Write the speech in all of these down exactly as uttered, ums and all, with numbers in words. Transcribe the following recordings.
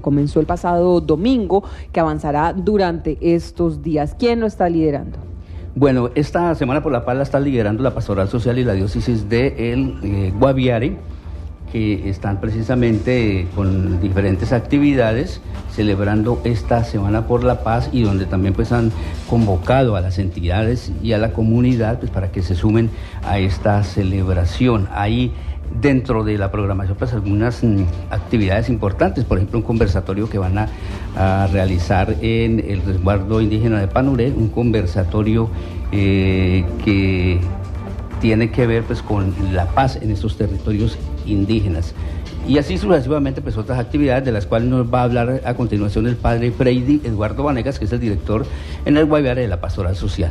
comenzó el pasado domingo, que avanzará durante estos días. ¿Quién lo está liderando? Bueno, esta Semana por la Paz la está liderando la Pastoral Social y la Diócesis de el eh, Guaviare, que están precisamente eh, con diferentes actividades celebrando esta Semana por la Paz, y donde también pues han convocado a las entidades y a la comunidad pues para que se sumen a esta celebración. Ahí dentro de la programación pues algunas mm, actividades importantes, por ejemplo un conversatorio que van a, a realizar en el resguardo indígena de Panuré, un conversatorio eh, que tiene que ver pues con la paz en estos territorios indígenas. Y así sucesivamente pues otras actividades de las cuales nos va a hablar a continuación el padre Freddy Eduardo Vanegas, que es el director en el Guaviare de la Pastoral Social.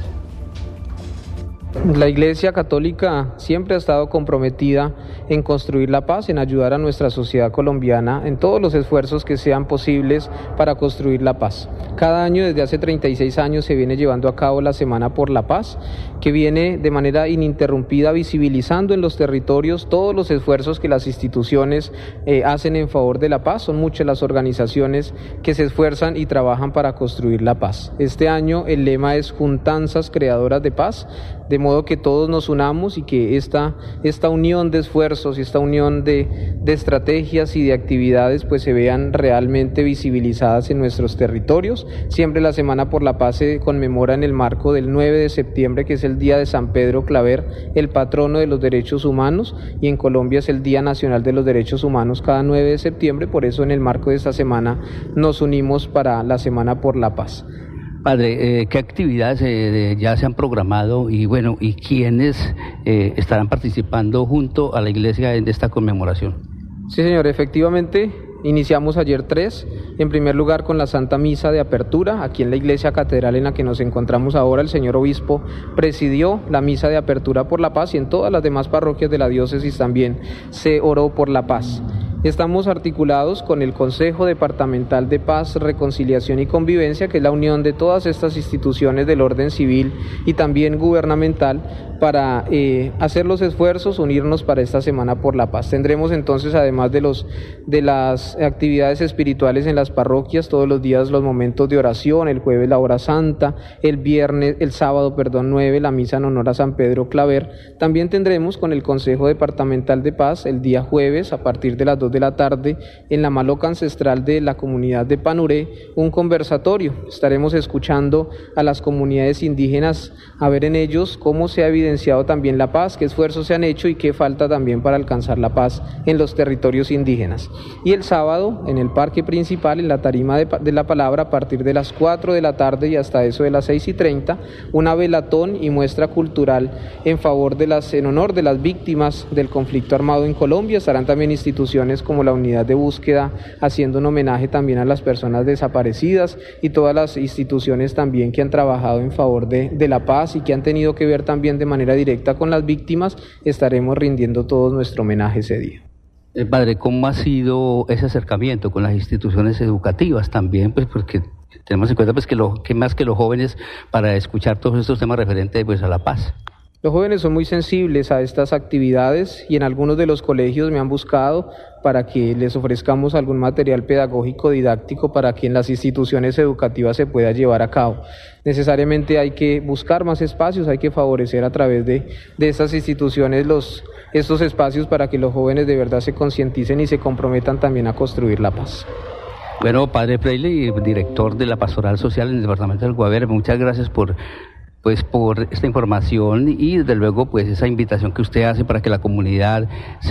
La Iglesia Católica siempre ha estado comprometida en construir la paz, en ayudar a nuestra sociedad colombiana en todos los esfuerzos que sean posibles para construir la paz. Cada año, desde hace treinta y seis años, se viene llevando a cabo la Semana por la Paz, que viene de manera ininterrumpida visibilizando en los territorios todos los esfuerzos que las instituciones eh, hacen en favor de la paz. Son muchas las organizaciones que se esfuerzan y trabajan para construir la paz. Este año el lema es Juntanzas Creadoras de Paz, de modo que todos nos unamos y que esta, esta unión de esfuerzos y esta unión de, de estrategias y de actividades pues se vean realmente visibilizadas en nuestros territorios. Siempre la Semana por la Paz se conmemora en el marco del nueve de septiembre, que es el Día de San Pedro Claver, el patrono de los derechos humanos, y en Colombia es el Día Nacional de los Derechos Humanos cada nueve de septiembre, por eso en el marco de esta semana nos unimos para la Semana por la Paz. Padre, eh, ¿qué actividades eh, ya se han programado y bueno, y quiénes eh, estarán participando junto a la Iglesia en esta conmemoración? Sí, señor, efectivamente. Iniciamos ayer tres, en primer lugar con la Santa Misa de Apertura, aquí en la Iglesia Catedral en la que nos encontramos ahora. El señor Obispo presidió la Misa de Apertura por la Paz, y en todas las demás parroquias de la diócesis también se oró por la paz. Estamos articulados con el Consejo Departamental de Paz, Reconciliación y Convivencia, que es la unión de todas estas instituciones del orden civil y también gubernamental, para eh, hacer los esfuerzos, unirnos para esta Semana por la Paz. Tendremos entonces, además de los de las actividades espirituales en las parroquias, todos los días los momentos de oración, el jueves la hora santa, el viernes, el sábado, perdón, nueve, la misa en honor a San Pedro Claver. También tendremos con el Consejo Departamental de Paz el día jueves, a partir de las dos de la tarde, en la Maloca Ancestral de la comunidad de Panuré, un conversatorio. Estaremos escuchando a las comunidades indígenas, a ver en ellos cómo se ha evidenciado también la paz, qué esfuerzos se han hecho y qué falta también para alcanzar la paz en los territorios indígenas. Y el sábado, en el parque principal, en la tarima de, de la palabra, a partir de las cuatro de la tarde y hasta eso de las seis y treinta, una velatón y muestra cultural en favor de las, en honor de las víctimas del conflicto armado en Colombia. Estarán también instituciones como la Unidad de Búsqueda haciendo un homenaje también a las personas desaparecidas, y todas las instituciones también que han trabajado en favor de, de la paz y que han tenido que ver también de manera directa con las víctimas. Estaremos rindiendo todos nuestro homenaje ese día. Eh, padre, ¿cómo ha sido ese acercamiento con las instituciones educativas también? Pues porque tenemos en cuenta pues que, lo, que más que los jóvenes para escuchar todos estos temas referentes pues a la paz. Los jóvenes son muy sensibles a estas actividades, y en algunos de los colegios me han buscado para que les ofrezcamos algún material pedagógico didáctico para que en las instituciones educativas se pueda llevar a cabo. Necesariamente hay que buscar más espacios, hay que favorecer a través de, de estas instituciones los, estos espacios para que los jóvenes de verdad se concienticen y se comprometan también a construir la paz. Bueno, padre Freile, director de la Pastoral Social en el departamento del Guaviare, muchas gracias por pues por esta información y desde luego pues esa invitación que usted hace para que la comunidad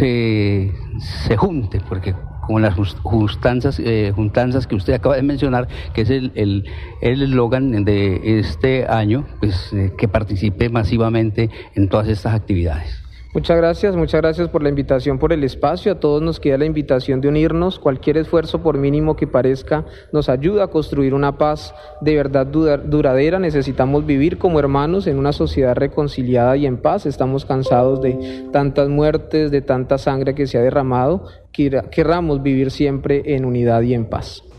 se, se junte, porque con las juntanzas, eh, juntanzas que usted acaba de mencionar, que es el el el eslogan de este año, pues eh, que participe masivamente en todas estas actividades. Muchas gracias, muchas gracias por la invitación, por el espacio. A todos nos queda la invitación de unirnos. Cualquier esfuerzo, por mínimo que parezca, nos ayuda a construir una paz de verdad duradera. Necesitamos vivir como hermanos en una sociedad reconciliada y en paz. Estamos cansados de tantas muertes, de tanta sangre que se ha derramado. Querramos vivir siempre en unidad y en paz.